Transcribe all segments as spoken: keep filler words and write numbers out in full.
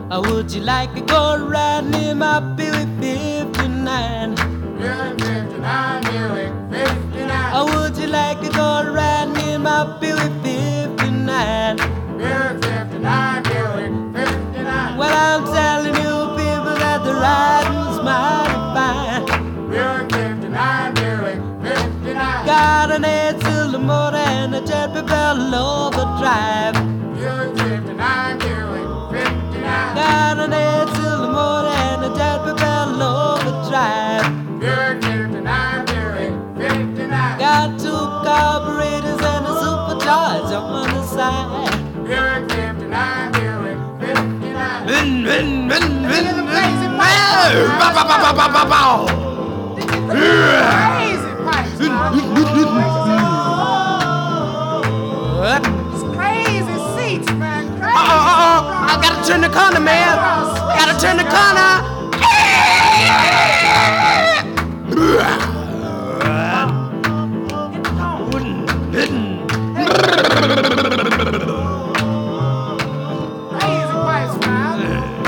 Or would you like to go riding in my Buick fifty-nine? Buick fifty-nine, Buick fifty-nine. Or would you like to go riding in my Buick fifty-nine? Buick fifty-nine, Buick fifty-nine. Well, I'm telling you people that the riding's mighty fine. Buick fifty-nine, Buick fifty-nine. Got an eight cylinder motor and a jet propelled overdrive. Buick fifty-nine, Buick fifty-nine. Got an eight cylinder motor and a jet propelled overdrive. Buick fifty-nine, Buick fifty-nine. Got two carburetors and a supercharger on the side. Buick fifty-nine, Buick fifty-nine. Vin, vin, vin, vin, Look at the vin. crazy pipes. Bow, bow, bow, bow, bow, bow, bow. Crazy pipes, man. What? It's crazy seats, man. Crazy. Uh-oh, uh-oh, I gotta turn the corner, man. Gotta turn the corner. Crazy pipes, man.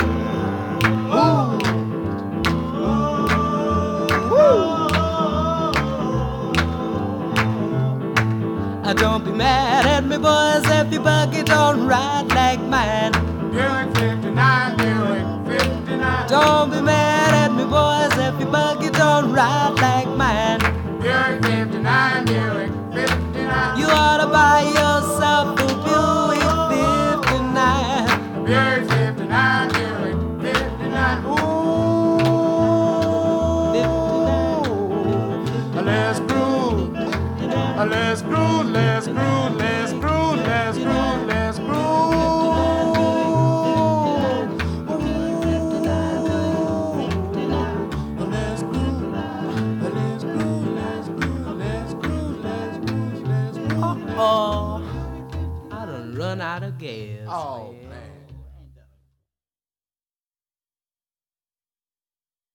Uh, Don't be mad at me, boys, if your buggy don't ride like mine. Buick fifty-nine, Buick fifty-nine. Don't be mad at me, boys, if your buggy don't ride like mine. Buick fifty-nine, Buick fifty-nine. You ought to buy yourself a Buick fifty-nine. Buick fifty-nine, Buick fifty-nine. Ooh, fifty-nine. let's groove, let's groove, let's groove, let's groove, let's groove, let's groove. Let's groove, let's groove, let's groove, let's groove, let's groove, let's groove. Oh, I done run out of gas. Oh.